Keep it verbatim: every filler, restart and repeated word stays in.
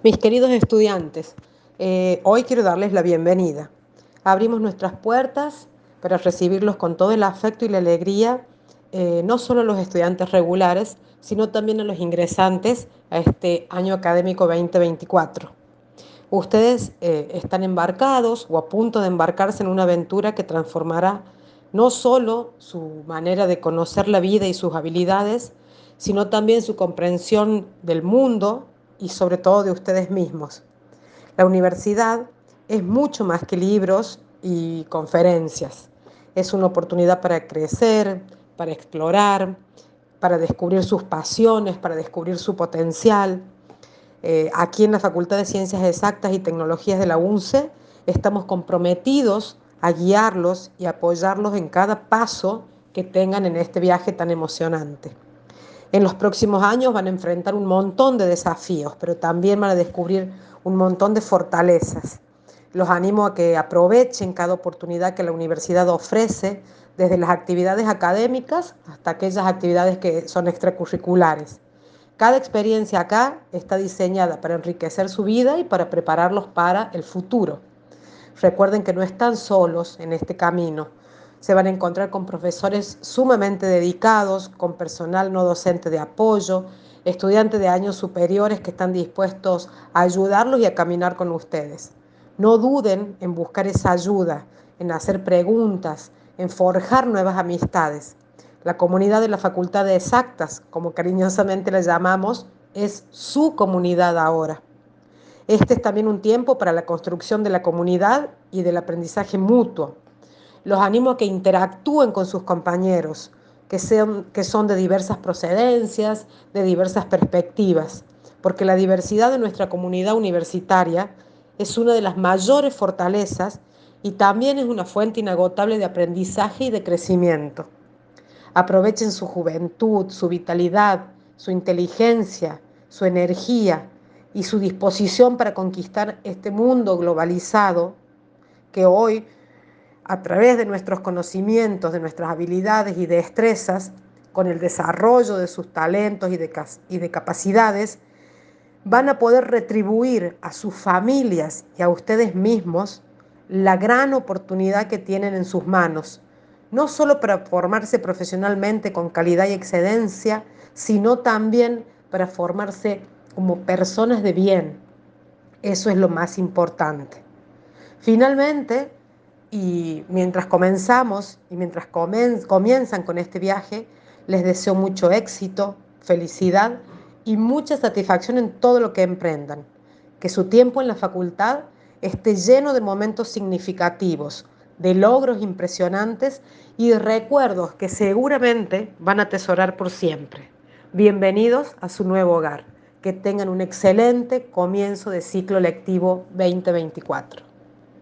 Mis queridos estudiantes, eh, hoy quiero darles la bienvenida. Abrimos nuestras puertas para recibirlos con todo el afecto y la alegría, eh, no solo a los estudiantes regulares, sino también a los ingresantes a este año académico veinte veinticuatro. Ustedes eh, están embarcados o a punto de embarcarse en una aventura que transformará no solo su manera de conocer la vida y sus habilidades, sino también su comprensión del mundo y sobre todo de ustedes mismos. La universidad es mucho más que libros y conferencias. Es una oportunidad para crecer, para explorar, para descubrir sus pasiones, para descubrir su potencial. Eh, aquí en la Facultad de Ciencias Exactas y Tecnologías de la UNCE estamos comprometidos a guiarlos y apoyarlos en cada paso que tengan en este viaje tan emocionante. En los próximos años van a enfrentar un montón de desafíos, pero también van a descubrir un montón de fortalezas. Los animo a que aprovechen cada oportunidad que la universidad ofrece, desde las actividades académicas hasta aquellas actividades que son extracurriculares. Cada experiencia acá está diseñada para enriquecer su vida y para prepararlos para el futuro. Recuerden que no están solos en este camino. Se van a encontrar con profesores sumamente dedicados, con personal no docente de apoyo, estudiantes de años superiores que están dispuestos a ayudarlos y a caminar con ustedes. No duden en buscar esa ayuda, en hacer preguntas, en forjar nuevas amistades. La comunidad de la Facultad de Exactas, como cariñosamente la llamamos, es su comunidad ahora. Este es también un tiempo para la construcción de la comunidad y del aprendizaje mutuo. Los animo a que interactúen con sus compañeros, que, sean, que son de diversas procedencias, de diversas perspectivas, porque la diversidad de nuestra comunidad universitaria es una de las mayores fortalezas y también es una fuente inagotable de aprendizaje y de crecimiento. Aprovechen su juventud, su vitalidad, su inteligencia, su energía y su disposición para conquistar este mundo globalizado que hoy, a través de nuestros conocimientos, de nuestras habilidades y destrezas, con el desarrollo de sus talentos y de, y de capacidades, van a poder retribuir a sus familias y a ustedes mismos la gran oportunidad que tienen en sus manos, no solo para formarse profesionalmente con calidad y excelencia, sino también para formarse como personas de bien. Eso es lo más importante. Finalmente, y mientras comenzamos y mientras comienzan con este viaje, les deseo mucho éxito, felicidad y mucha satisfacción en todo lo que emprendan. Que su tiempo en la facultad esté lleno de momentos significativos, de logros impresionantes y de recuerdos que seguramente van a atesorar por siempre. Bienvenidos a su nuevo hogar. Que tengan un excelente comienzo de ciclo lectivo veinte veinticuatro.